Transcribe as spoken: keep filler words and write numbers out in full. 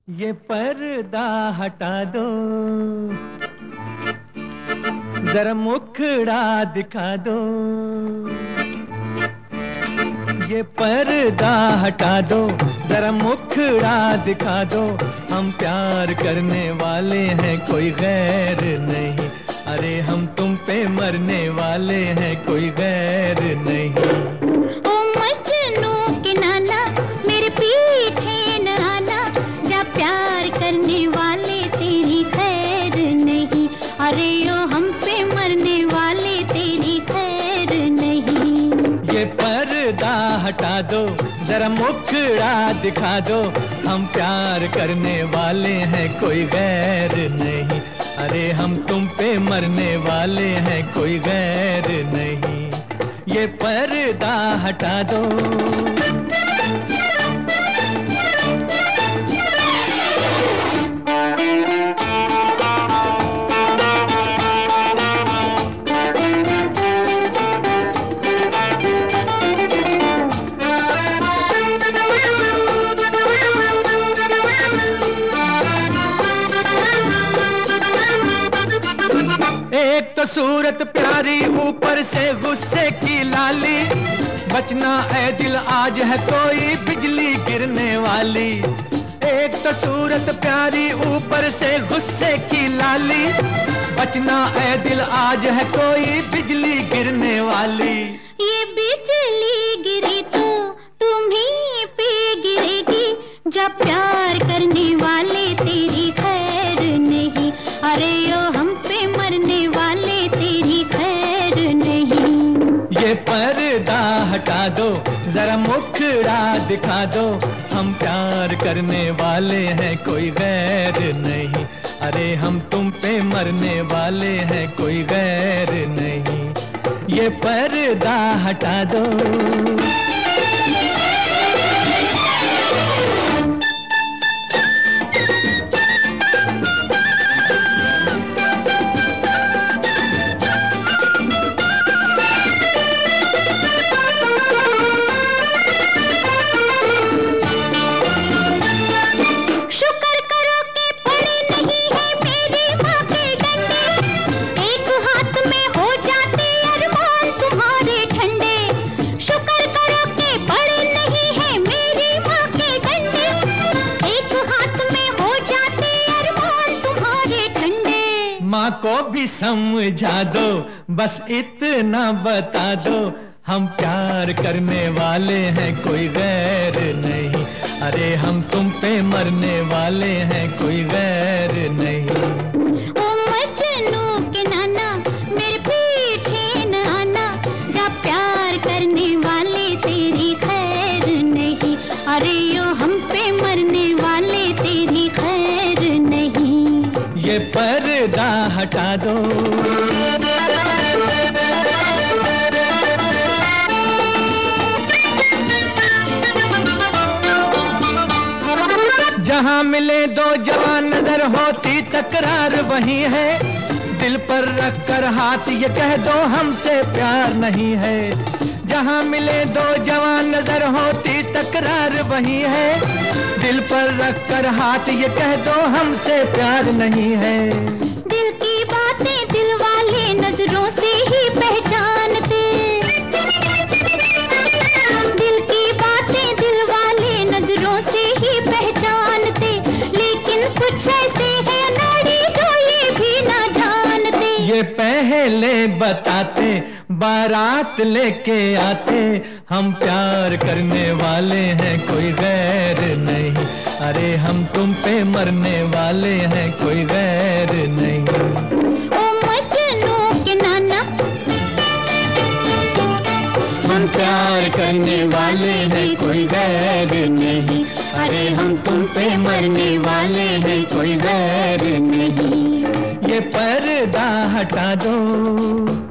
ये पर्दा हटा दो, जरा मुखड़ा दिखा दो। ये पर्दा हटा दो, जरा मुखड़ा दिखा दो। हम प्यार करने वाले हैं, कोई गैर नहीं। अरे हम तुम पे मरने वाले हैं, कोई गैर नहीं। ओ मजनू के नाना, मेरे पीछे न आना। जा प्यार करने वाले तेरी खैर नहीं। अरे ओ हम पे मरने वाले तेरी खैर नहीं। ये पर्दा हटा दो, जरा मुखड़ा दिखा दो। हम प्यार करने वाले हैं, कोई गैर नहीं। अरे हम तुम पे मरने वाले हैं, कोई गैर नहीं। ये पर्दा हटा दो। एक तो सूरत प्यारी, ऊपर से गुस्से की लाली। बचना ऐ दिल, आज है कोई बिजली गिरने वाली। एक तो सूरत प्यारी, ऊपर से गुस्से की लाली। बचना ऐ दिल, आज है कोई बिजली गिरने वाली। ये बिजली गिरी तो तुम्हीं पे गिरेगी। जब प्यार करने वाले तेरी खैर नहीं। अरे ओ हम पे मरने वाले तेरी खैर नहीं। ये पर्दा हटा दो, जरा मुखड़ा दिखा दो। हम प्यार करने वाले हैं, कोई गैर नहीं। अरे हम तुम पे मरने वाले हैं, कोई गैर नहीं। ये पर्दा हटा दो। माँ को भी समझा दो, बस इतना बता दो। हम प्यार करने वाले हैं, कोई गैर नहीं। अरे हम तुम पे मरने वाले हैं, कोई गैर नहीं। ओ मजनू के नाना, मेरे पीछे न आना। जा प्यार करने वाले तेरी खैर नहीं। अरे ओ हम पे मरने वाले तेरी खैर नहीं। ये पर्दा हटा दो। जहां मिले दो जवान, नजर होती तकरार वही है। दिल पर रख कर हाथ ये कह दो, हमसे प्यार नहीं है। जहां मिले दो जवान, नजर होती तकरार वही है। दिल पर रख कर हाथ ये कह दो, हमसे प्यार नहीं है। दिल की बातें दिल वाले नजरों से ही पहचानते। दिल की बातें दिल वाले नजरों से ही पहचानते। लेकिन कुछ ऐसे है नाड़ी जो ये भी ना जानते। ये पहले बताते, बारात लेके आते। हम प्यार करने वाले हैं, कोई गैर नहीं। अरे हम तुम पे मरने वाले हैं, कोई गैर नहीं। ओ मजनू के नाना, हम प्यार करने वाले हैं, कोई गैर नहीं। अरे हम तुम पे मरने वाले हैं, कोई गैर नहीं। ये पर्दा हटा दो।